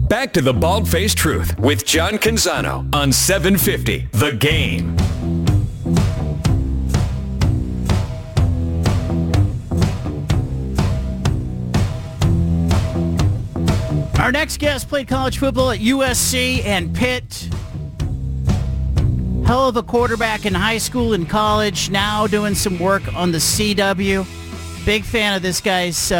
Back to the Bald-Faced Truth with John Canzano on 750 The Game. Our next guest played college football at USC and Pitt. Hell of a quarterback in high school and college, now doing some work on the CW. Big fan of this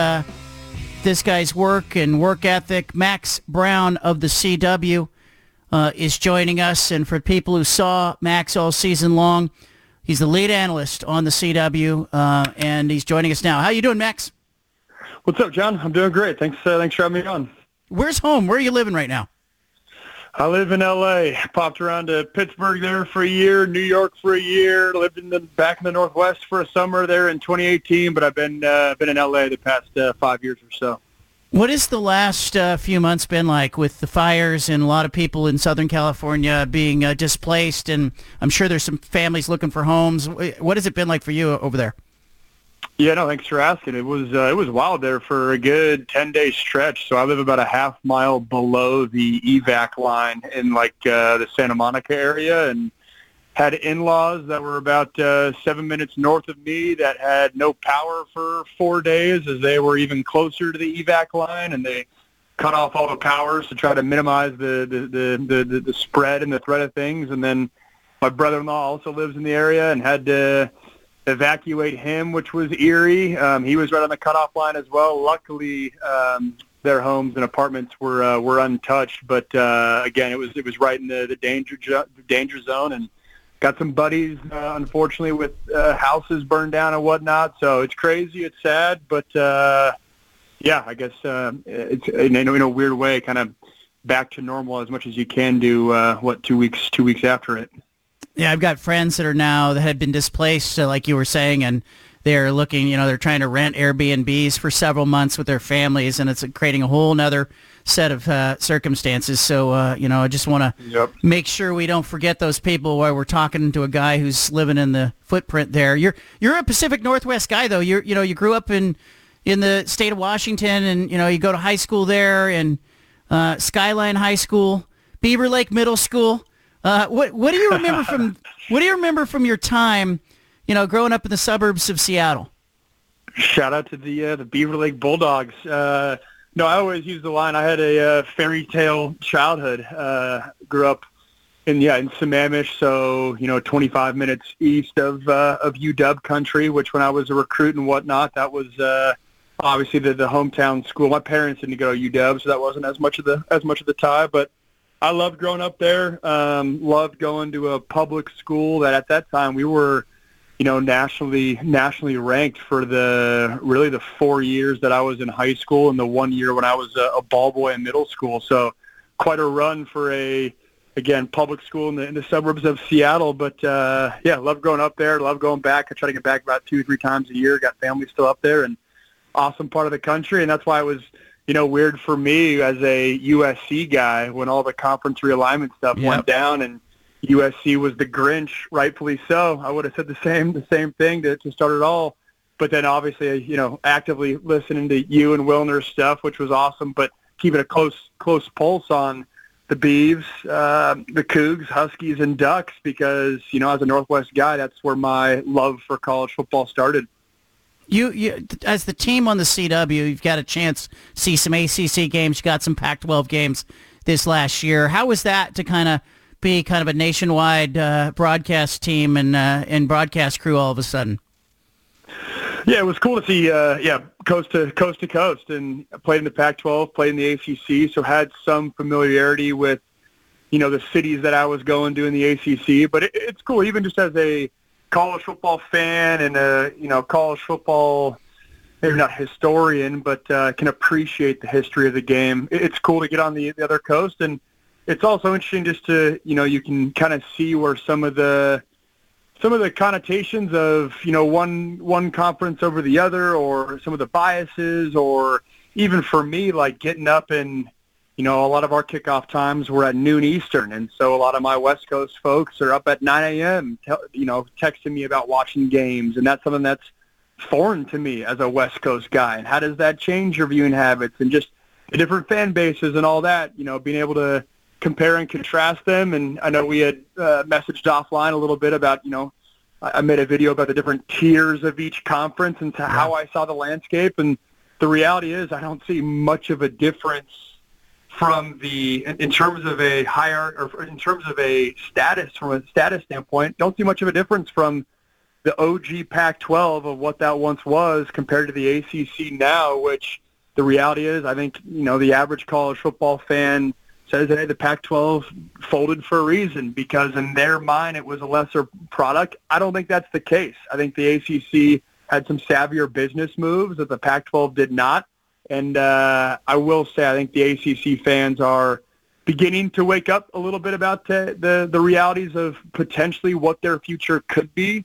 guy's work and work ethic. Max Brown of the CW is joining us. And for people who saw Max all season long, he's the lead analyst on the CW, and he's joining us now. How you doing, Max? What's up, John? I'm doing great. Thanks for having me on. Where's home? Where are you living right now? I live in L.A. Popped around to Pittsburgh there for a year, New York for a year. Lived back in the Northwest for a summer there in 2018, but I've been in L.A. the past 5 years or so. What has the last few months been like with the fires and a lot of people in Southern California being displaced? And I'm sure there's some families looking for homes. What has it been like for you over there? Yeah, no, thanks for asking. It was wild there for a good 10-day stretch. So I live about a half mile below the evac line in the Santa Monica area, and had in-laws that were about 7 minutes north of me that had no power for 4 days as they were even closer to the evac line, and they cut off all the powers to try to minimize the spread and the threat of things. And then my brother-in-law also lives in the area and had to evacuate him, which was eerie. He was right on the cutoff line as well. Luckily, their homes and apartments were untouched, but again, it was right in the danger zone, and got some buddies, unfortunately, with houses burned down and whatnot. So it's crazy, it's sad, but yeah, I guess it's in a weird way, kind of back to normal as much as you can do. 2 weeks after it. Yeah, I've got friends that had been displaced, like you were saying, and they're looking, they're trying to rent Airbnbs for several months with their families, and it's creating a whole nother set of circumstances. So, I just want to make sure we don't forget those people while we're talking to a guy who's living in the footprint there. You're a Pacific Northwest guy, though. You grew up in the state of Washington, and, you go to high school there, and Skyline High School, Beaver Lake Middle School. What do you remember from your time, growing up in the suburbs of Seattle? Shout out to the Beaver Lake Bulldogs. No, I always use the line, I had a fairy tale childhood. Grew up in Sammamish, so 25 minutes east of UW country, which when I was a recruit and whatnot, that was obviously the hometown school. My parents didn't go to UW, so that wasn't as much of the tie, but I loved growing up there. Loved going to a public school that at that time we were, nationally ranked for the 4 years that I was in high school and the 1 year when I was a ball boy in middle school. So quite a run for public school in the suburbs of Seattle. But loved growing up there. Loved going back. I try to get back about 2-3 times a year. Got family still up there, and awesome part of the country. And that's why it was weird for me as a USC guy when all the conference realignment stuff went down and USC was the Grinch, rightfully so. I would have said the same thing to start it all. But then obviously, actively listening to you and Wilner's stuff, which was awesome, but keeping a close pulse on the Beavs, the Cougs, Huskies, and Ducks because, as a Northwest guy, that's where my love for college football started. You as the team on the CW, you've got a chance to see some ACC games. You got some Pac-12 games this last year. How was that to kind of be kind of a nationwide broadcast team and broadcast crew all of a sudden? Yeah, it was cool to see, coast to coast. And I played in the Pac-12, played in the ACC, so had some familiarity with, the cities that I was going to in the ACC. But it's cool, even just as a college football fan and a college football, maybe not historian, but can appreciate the history of the game. It's cool to get on the other coast, and it's also interesting just to you can kind of see where some of the connotations of one conference over the other, or some of the biases, or even for me, like getting up and a lot of our kickoff times were at noon Eastern, and so a lot of my West Coast folks are up at 9 a.m., texting me about watching games, and that's something that's foreign to me as a West Coast guy. And how does that change your viewing habits? And just the different fan bases and all that, being able to compare and contrast them. And I know we had messaged offline a little bit about, I made a video about the different tiers of each conference and to how I saw the landscape. And the reality is I don't see much of a difference in terms of a in terms of a status, from a status standpoint, don't see much of a difference from the OG Pac-12 of what that once was compared to the ACC now, which the reality is I think, the average college football fan says, hey, the Pac-12 folded for a reason because in their mind it was a lesser product. I don't think that's the case. I think the ACC had some savvier business moves that the Pac-12 did not. And I will say I think the ACC fans are beginning to wake up a little bit about the realities of potentially what their future could be.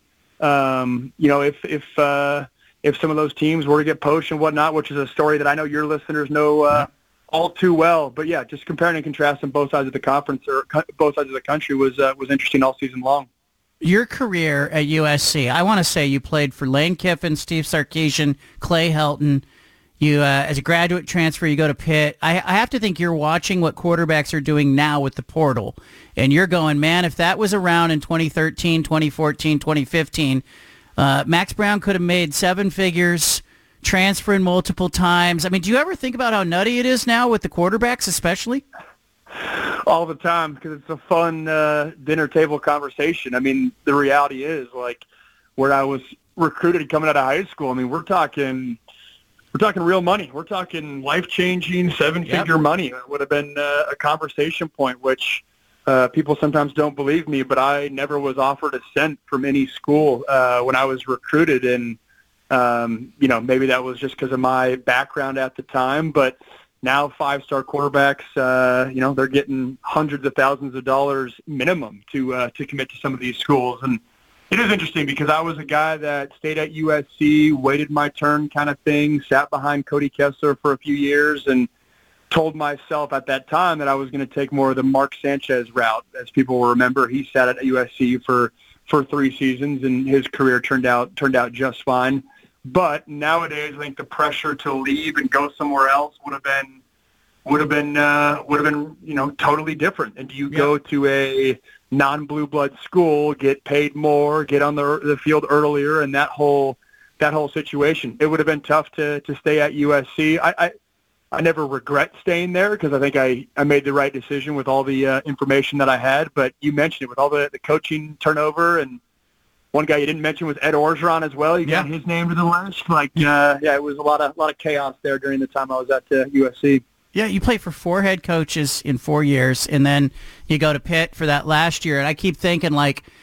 If some of those teams were to get poached and whatnot, which is a story that I know your listeners know all too well. But yeah, just comparing and contrasting both sides of the conference or both sides of the country was interesting all season long. Your career at USC, I want to say you played for Lane Kiffin, Steve Sarkisian, Clay Helton. You, as a graduate transfer, you go to Pitt. I have to think you're watching what quarterbacks are doing now with the portal. And you're going, man, if that was around in 2013, 2014, 2015, Max Brown could have made seven figures, transferring multiple times. I mean, do you ever think about how nutty it is now with the quarterbacks especially? All the time, because it's a fun dinner table conversation. I mean, the reality is, like, where I was recruited coming out of high school, I mean, we're talking real money. We're talking life-changing, seven-figure money. It would have been a conversation point, which people sometimes don't believe me, but I never was offered a cent from any school when I was recruited. And, maybe that was just because of my background at the time. But now five-star quarterbacks, they're getting hundreds of thousands of dollars minimum to commit to some of these schools. And it is interesting because I was a guy that stayed at USC, waited my turn kind of thing, sat behind Cody Kessler for a few years, and told myself at that time that I was going to take more of the Mark Sanchez route. As people will remember, he sat at USC for 3 seasons, and his career turned out just fine. But nowadays, I think the pressure to leave and go somewhere else would have been totally different. And do you go to a non-blue blood school, get paid more, get on the field earlier, and that whole situation? It would have been tough to stay at USC. I never regret staying there because I think I made the right decision with all the information that I had. But you mentioned it with all the coaching turnover, and one guy you didn't mention was Ed Orgeron as well. You got his name to the list. It was a lot of chaos there during the time I was at USC. Yeah, you played for 4 head coaches in 4 years, and then you go to Pitt for that last year. And I keep thinking,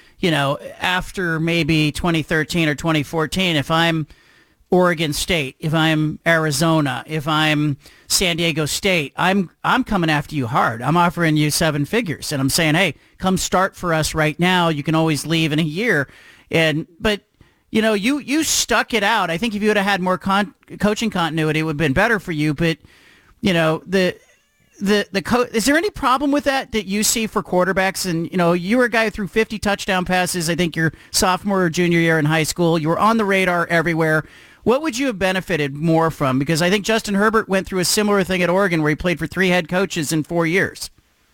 after maybe 2013 or 2014, if I'm Oregon State, if I'm Arizona, if I'm San Diego State, I'm coming after you hard. I'm offering you 7 figures, and I'm saying, hey, come start for us right now. You can always leave in a year. But you stuck it out. I think if you would have had more coaching continuity, it would have been better for you. But is there any problem with that you see for quarterbacks? And, you were a guy who threw 50 touchdown passes, I think your sophomore or junior year in high school. You were on the radar everywhere. What would you have benefited more from? Because I think Justin Herbert went through a similar thing at Oregon where he played for 3 head coaches in 4 years.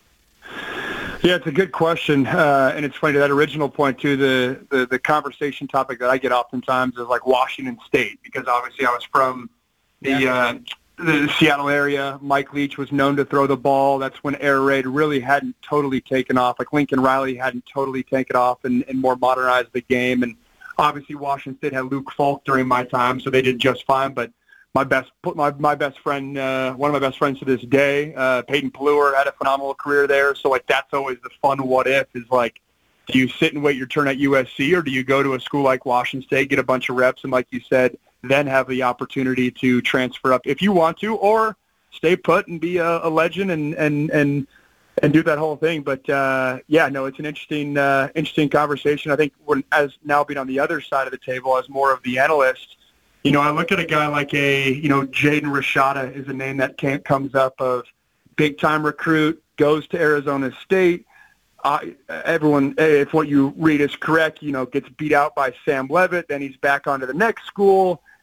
Yeah, it's a good question. And it's funny, to that original point, too, the conversation topic that I get oftentimes is like Washington State, because obviously I was from the Seattle area. Mike Leach was known to throw the ball. That's when air raid really hadn't totally taken off. Like Lincoln Riley hadn't totally taken off and more modernized the game. And obviously Washington State had Luke Falk during my time, so they did just fine. But my best friend, one of my best friends to this day, Peyton Pelluer, had a phenomenal career there. So that's always the fun what if is do you sit and wait your turn at USC, or do you go to a school like Washington State, get a bunch of reps, and like you said, then have the opportunity to transfer up if you want to, or stay put and be a legend and do that whole thing. But it's an interesting conversation. I think as now being on the other side of the table as more of the analyst, I look at a guy like Jaden Rashada is a name that comes up of big time recruit, goes to Arizona State. Everyone, if what you read is correct, gets beat out by Sam Leavitt. Then he's back onto the next school.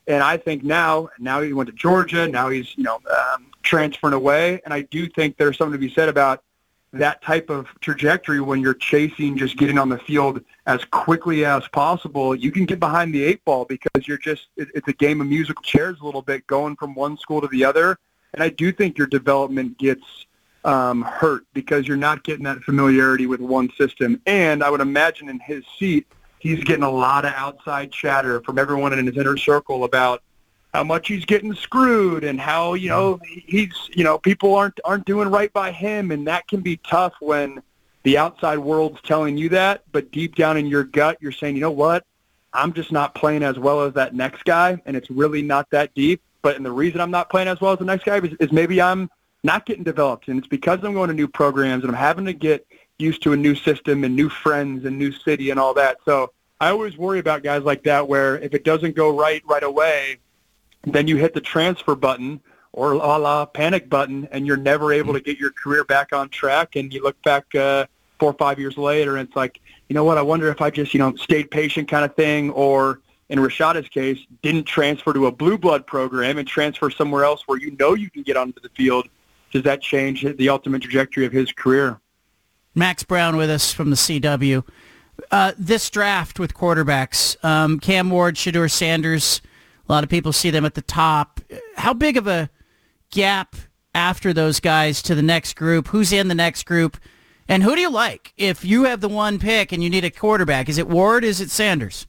And I think now he went to Georgia. Now he's, transferring away. And I do think there's something to be said about that type of trajectory when you're chasing just getting on the field as quickly as possible. You can get behind the eight ball because it's a game of musical chairs a little bit going from one school to the other. And I do think your development gets hurt because you're not getting that familiarity with one system. And I would imagine in his seat, he's getting a lot of outside chatter from everyone in his inner circle about how much he's getting screwed and how, he's, people aren't doing right by him. And that can be tough when the outside world's telling you that, but deep down in your gut, you're saying, you know what, I'm just not playing as well as that next guy. And it's really not that deep. And the reason I'm not playing as well as the next guy is maybe I'm not getting developed. And it's because I'm going to new programs and I'm having to get used to a new system and new friends and new city and all that. So I always worry about guys like that where if it doesn't go right away, then you hit the transfer button or a la panic button, and you're never able to get your career back on track. And you look back 4 or 5 years later, and it's like, you know what, I wonder if I just, stayed patient kind of thing, or in Rashada's case, didn't transfer to a blue blood program and transfer somewhere else where you can get onto the field. Does that change the ultimate trajectory of his career? Max Brown with us from the CW. This draft with quarterbacks, Cam Ward, Shedeur Sanders, a lot of people see them at the top. How big of a gap after those guys to the next group? Who's in the next group? And who do you like if you have the one pick and you need a quarterback? Is it Ward? Is it Sanders?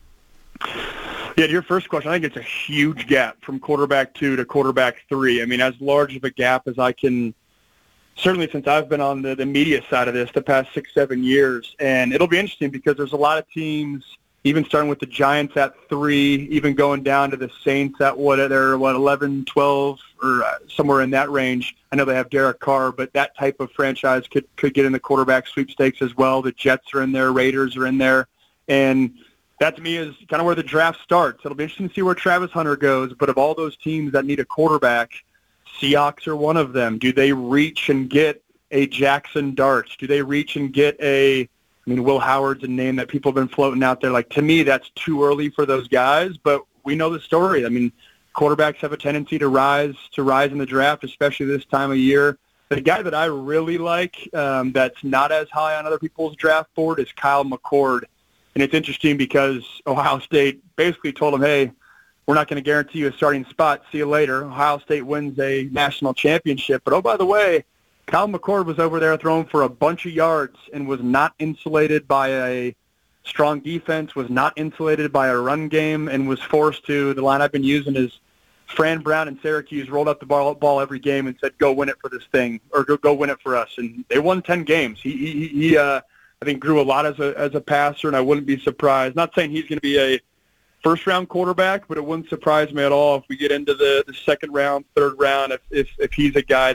Yeah, to your first question, I think it's a huge gap from quarterback 2 to quarterback 3. I mean, as large of a gap as I can, certainly since I've been on the media side of this the past 6-7 years. And it'll be interesting because there's a lot of teams, even starting with the Giants at 3, even going down to the Saints at 11, 12, or somewhere in that range. I know they have Derek Carr, but that type of franchise could get in the quarterback sweepstakes as well. The Jets are in there, Raiders are in there. And that to me is kind of where the draft starts. It'll be interesting to see where Travis Hunter goes, but of all those teams that need a quarterback, Seahawks are one of them. Do they reach and get a Jackson Dart? Do they reach and get Will Howard's a name that people have been floating out there. Like, to me, that's too early for those guys, but we know the story. I mean, quarterbacks have a tendency to rise in the draft, especially this time of year. The guy that I really like that's not as high on other people's draft board is Kyle McCord. And it's interesting because Ohio State basically told him, hey, we're not going to guarantee you a starting spot. See you later. Ohio State wins a national championship. But, oh, by the way, Kyle McCord was over there throwing for a bunch of yards and was not insulated by a strong defense, was not insulated by a run game, and was forced to, the line I've been using is Fran Brown in Syracuse rolled up the ball every game and said, go win it for this thing, or go win it for us. And they won 10 games. He I think, grew a lot as a passer, and I wouldn't be surprised. Not saying he's going to be a first-round quarterback, but it wouldn't surprise me at all if we get into the second round, third round, if he's a guy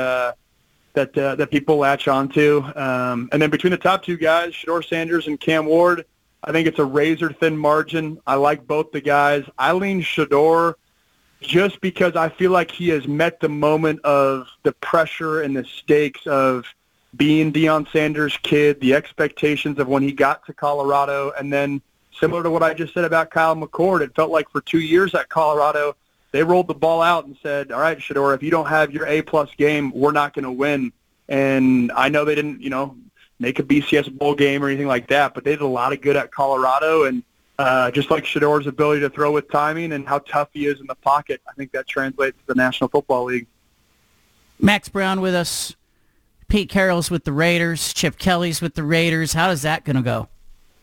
that people latch onto. And then between the top two guys, Shedeur Sanders and Cam Ward, I think it's a razor-thin margin. I like both the guys. I lean Shedeur just because I feel like he has met the moment of the pressure and the stakes of being Deion Sanders' kid, the expectations of when he got to Colorado, and then similar to what I just said about Kyle McCord, it felt like for 2 years at Colorado, they rolled the ball out and said, all right, Shedeur, if you don't have your A-plus game, we're not going to win. And I know they didn't, make a BCS bowl game or anything like that, but they did a lot of good at Colorado. And just like Shedeur's ability to throw with timing and how tough he is in the pocket, I think that translates to the National Football League. Max Brown with us. Pete Carroll's with the Raiders. Chip Kelly's with the Raiders. How is that going to go?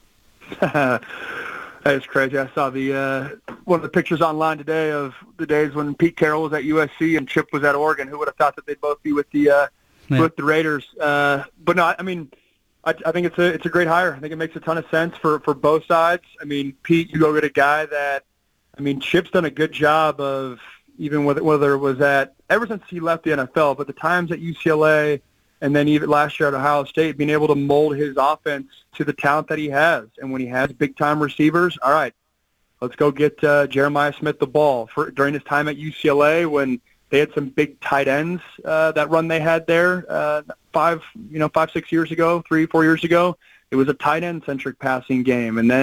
That is crazy. I saw the one of the pictures online today of the days when Pete Carroll was at USC and Chip was at Oregon. Who would have thought that they'd both be with the Raiders? But no, I mean, I think it's a great hire. I think it makes a ton of sense for both sides. I mean, Pete, you go get a guy that, I mean, Chip's done a good job of, even whether it was ever since he left the NFL, but the times at UCLA and then even last year at Ohio State, being able to mold his offense to the talent that he has. And when he has big-time receivers, all right, let's go get Jeremiah Smith the ball. During his time at UCLA, when they had some big tight ends, that run they had there 5, 6 years ago, 3, 4 years ago, it was a tight end-centric passing game. And then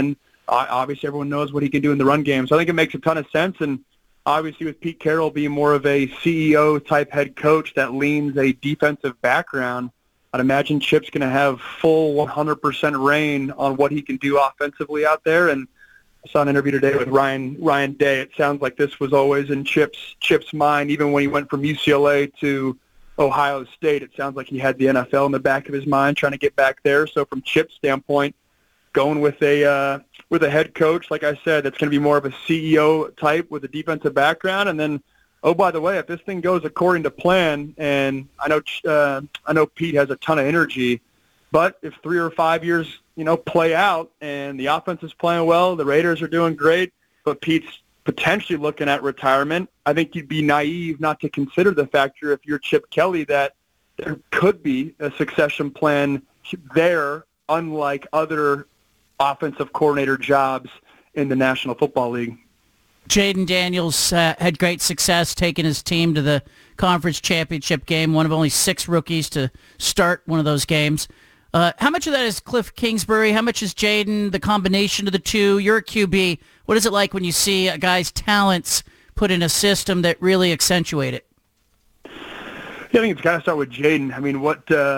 obviously everyone knows what he can do in the run game. So I think it makes a ton of sense. And obviously with Pete Carroll being more of a CEO-type head coach that leans a defensive background, I'd imagine Chip's going to have full 100% reign on what he can do offensively out there. And I saw an interview today with Ryan Day. It sounds like this was always in Chip's mind, even when he went from UCLA to Ohio State. It sounds like he had the NFL in the back of his mind, trying to get back there. So from Chip's standpoint, going with a head coach, like I said, that's going to be more of a CEO type with a defensive background. And then, oh, by the way, if this thing goes according to plan, and I know Pete has a ton of energy, but if 3 or 5 years, play out and the offense is playing well, the Raiders are doing great, but Pete's potentially looking at retirement, I think you'd be naive not to consider the factor, if you're Chip Kelly, that there could be a succession plan there, unlike other offensive coordinator jobs in the National Football League. Jayden Daniels had great success taking his team to the conference championship game, one of only 6 rookies to start one of those games. How much of that is Cliff Kingsbury? How much is Jayden, the combination of the two? You're a QB. What is it like when you see a guy's talents put in a system that really accentuate it? Yeah, I think it's got to start with Jayden. I mean,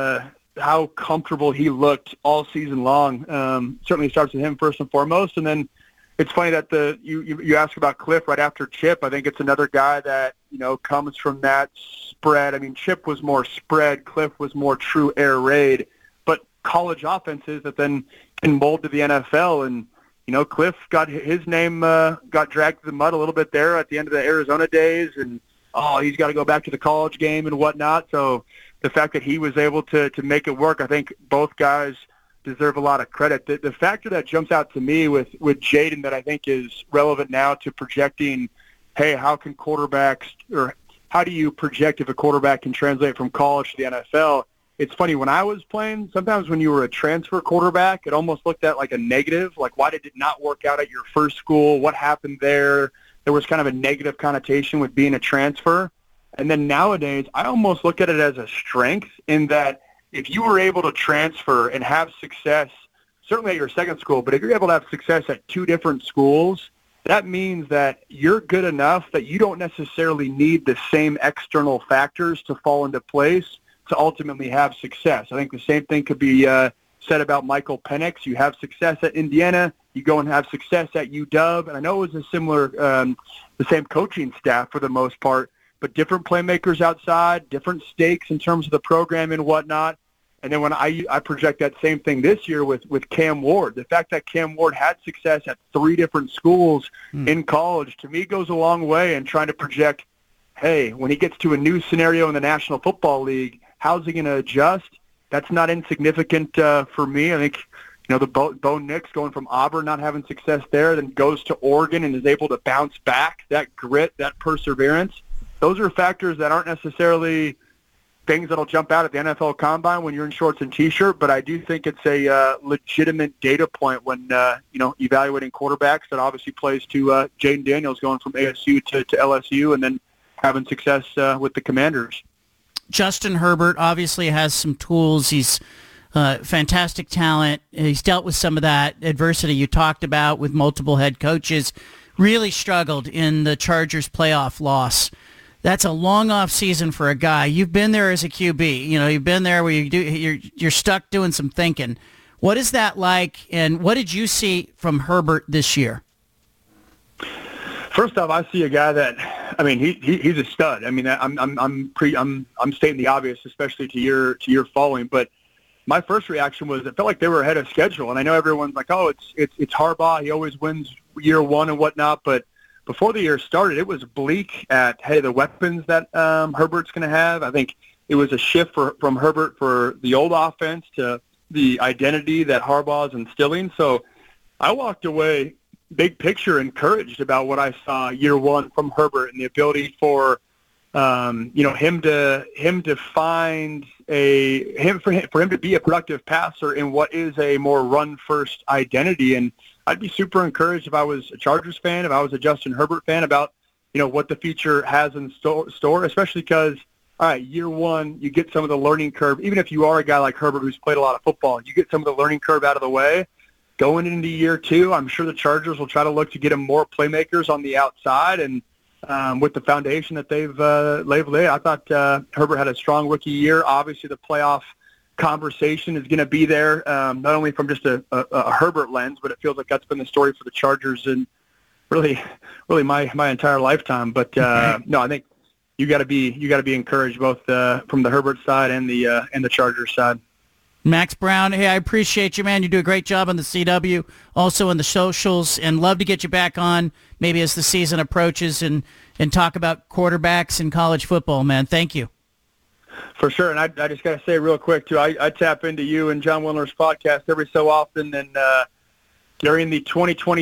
how comfortable he looked all season long. Certainly starts with him first and foremost, and then it's funny that you ask about Cliff right after Chip. I think it's another guy that comes from that spread. I mean, Chip was more spread, Cliff was more true air raid, but college offenses that then can mold to the NFL. And Cliff got his name got dragged through the mud a little bit there at the end of the Arizona days, and he's got to go back to the college game and whatnot. So the fact that he was able to make it work, I think both guys deserve a lot of credit. The factor that jumps out to me with Jayden that I think is relevant now to projecting, hey, how can quarterbacks, or how do you project if a quarterback can translate from college to the NFL? It's funny, when I was playing, sometimes when you were a transfer quarterback, it almost looked at like a negative, like why did it not work out at your first school? What happened there? There was kind of a negative connotation with being a transfer. And then nowadays, I almost look at it as a strength, in that if you were able to transfer and have success, certainly at your second school, but if you're able to have success at 2 different schools, that means that you're good enough that you don't necessarily need the same external factors to fall into place to ultimately have success. I think the same thing could be said about Michael Penix. You have success at Indiana, you go and have success at UW, and I know it was the same coaching staff for the most part, but different playmakers outside, different stakes in terms of the program and whatnot. And then when I project that same thing this year with Cam Ward, the fact that Cam Ward had success at 3 different schools in college, to me goes a long way in trying to project, hey, when he gets to a new scenario in the National Football League, how's he going to adjust? That's not insignificant for me. I think, the Bo Nix going from Auburn, not having success there, then goes to Oregon and is able to bounce back, that grit, that perseverance. Those are factors that aren't necessarily things that'll jump out at the NFL Combine when you're in shorts and T-shirt, but I do think it's a legitimate data point when, evaluating quarterbacks. That obviously plays to Jayden Daniels going from ASU to LSU and then having success with the Commanders. Justin Herbert obviously has some tools. He's fantastic talent. He's dealt with some of that adversity you talked about with multiple head coaches. Really struggled in the Chargers playoff loss. That's a long off season for a guy. You've been there as a QB. You've been there where you're stuck doing some thinking. What is that like, and what did you see from Herbert this year? First off, I see a guy that, I mean, he's a stud. I mean, I'm stating the obvious, especially to your following. But my first reaction was it felt like they were ahead of schedule, and I know everyone's like, oh, it's Harbaugh. He always wins year one and whatnot, but before the year started, it was bleak at, hey, the weapons that Herbert's going to have. I think it was a shift from Herbert for the old offense to the identity that Harbaugh is instilling. So I walked away big picture encouraged about what I saw year one from Herbert and the ability for him to find for him to be a productive passer in what is a more run first identity. And I'd be super encouraged if I was a Chargers fan, if I was a Justin Herbert fan, about what the future has in store, especially because, all right, year one, you get some of the learning curve. Even if you are a guy like Herbert who's played a lot of football, you get some of the learning curve out of the way. going into year two, I'm sure the Chargers will try to look to get him more playmakers on the outside. And with the foundation that they've laid, I thought Herbert had a strong rookie year. Obviously, the playoff conversation is going to be there, not only from just a Herbert lens, but it feels like that's been the story for the Chargers and really my entire lifetime. But no, I think you got to be encouraged both from the Herbert side and the Chargers side. Max Brown, hey, I appreciate you, man. You do a great job on the CW, also on the socials, and love to get you back on maybe as the season approaches and talk about quarterbacks in college football, man. Thank you. For sure, and I just got to say real quick, too, I tap into you and John Wilner's podcast every so often, and during the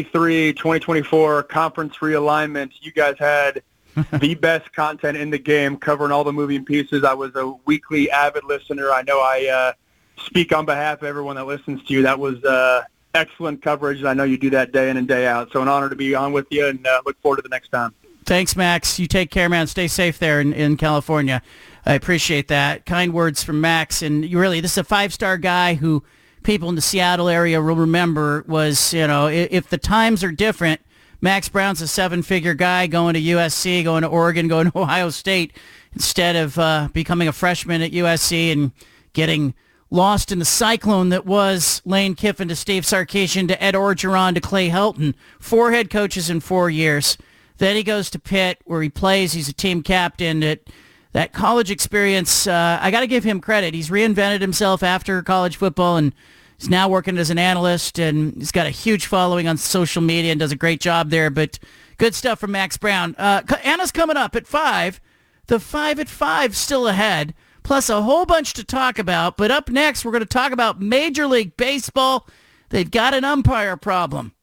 2023-2024 conference realignment, you guys had the best content in the game, covering all the moving pieces. I was a weekly avid listener. I know I speak on behalf of everyone that listens to you. That was excellent coverage, and I know you do that day in and day out. So an honor to be on with you, and look forward to the next time. Thanks, Max. You take care, man. Stay safe there in California. I appreciate that. Kind words from Max. And this is a five-star guy who people in the Seattle area will remember was, if the times are different, Max Brown's a seven-figure guy going to USC, going to Oregon, going to Ohio State, instead of becoming a freshman at USC and getting lost in the cyclone that was Lane Kiffin to Steve Sarkisian to Ed Orgeron to Clay Helton. 4 head coaches in 4 years. Then he goes to Pitt where he plays. He's a team captain. That college experience, I got to give him credit. He's reinvented himself after college football and he's now working as an analyst, and he's got a huge following on social media and does a great job there. But good stuff from Max Brown. Anna's coming up at 5. The 5 at 5 still ahead, plus a whole bunch to talk about. But up next, we're going to talk about Major League Baseball. They've got an umpire problem.